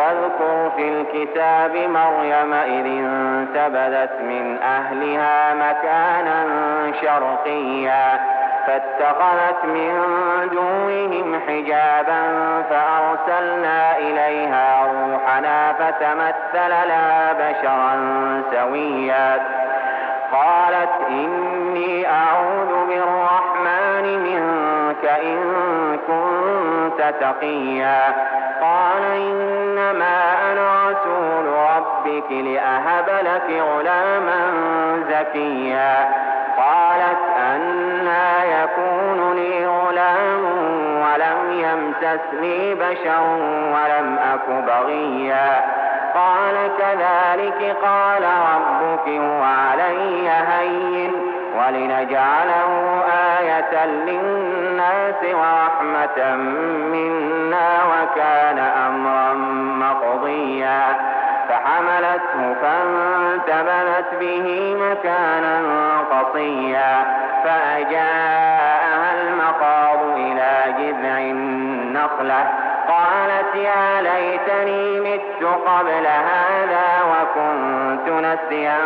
واذكر في الكتاب مريم إذ انتبذت من أهلها مكانا شرقيا فاتخذت من دونهم حجابا فأرسلنا إليها روحنا فتمثل لها بشرا سويا قالت إني أعوذ بالرحمن منك إن كنت تقيا قال إنما أنا رسول ربك لأهب لك غلاما زكيا قالت أنى يكون لي غلام ولم يمسسني بشر ولم أك بغيا قال كذلك قال ربك هو علي هين ولنجعله آية للناس ورحمة منا وكان أمرا مقضيا فحملته فانتبذت به مكانا قصيا فأجاءها المخاض إلى جذع النخلة قالت يا ليتني مت قبل هذا وكنت نسيا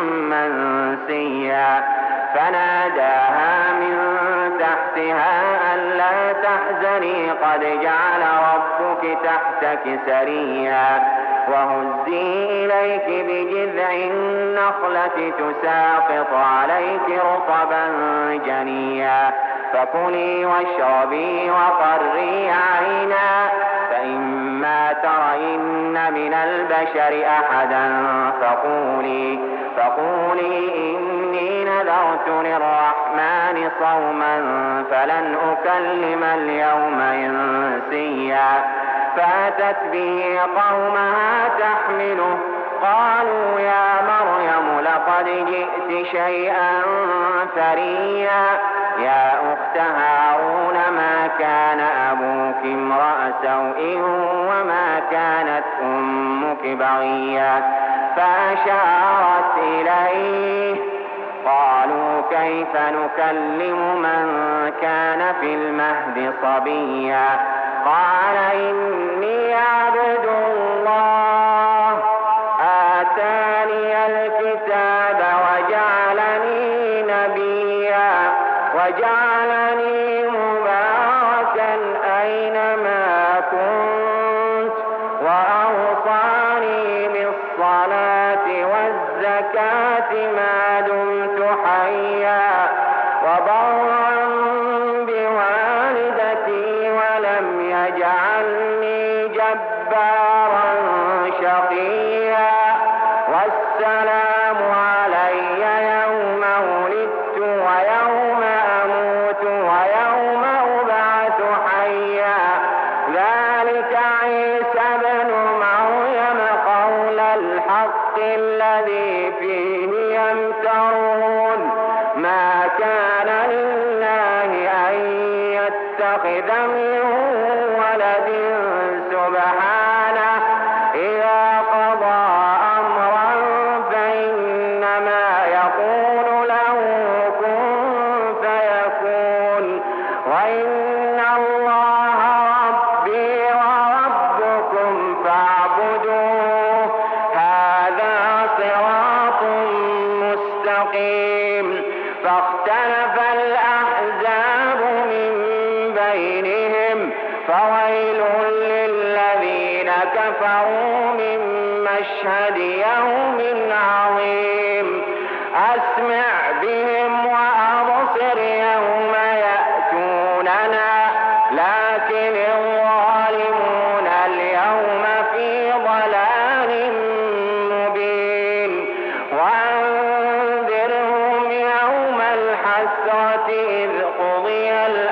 منسيا فناداها من تحتها ألا تحزني قد جعل ربك تحتك سريا وهزي إليك بجذع النخلة تساقط عليك رطبا جنيا فكلي واشربي وقري عينا فإما ترين من البشر أحدا فقولي إني نذرت للرحمن صوما فلن أكلم اليوم إنسيا فأتت به قومها تحمله قالوا يا مريم لقد جئت شيئا فريا يا أخت هارون ما كان أبوك امرأ سوء وما كانت أمك بغيا فأشارت إليه قالوا كيف نكلم من كان في المهد صبيا قال إني عبد الله آتاني الكتاب وجعلني نبيا وجعلني مباركا أينما كنت وأوصاني بالصلاة والزكاة ما دمت حيا وبرا بوالدتي ولم يجعلني جبارا شقيا والسلام علي يوم ولدت ويوم أموت ويوم أبعث حيا ذلك عيسى بن مريم قول الحق الذي فيه يمترون ما كان لله أن يتخذ من ولد سبحانه إذا قضى أمرا فإنما يقول له كن فيكون وإن الله ربي وربكم فاعبدوه هذا صراط مستقيم فاختلف الأحزاب من بينهم فويل للذين كفروا من مشهد يوم عظيم أسمع بهم وأبصر يوم يأتوننا لكن الظالمون اليوم في ضلال مبين وأنذرهم يوم الحسرة إذ قضي الأمر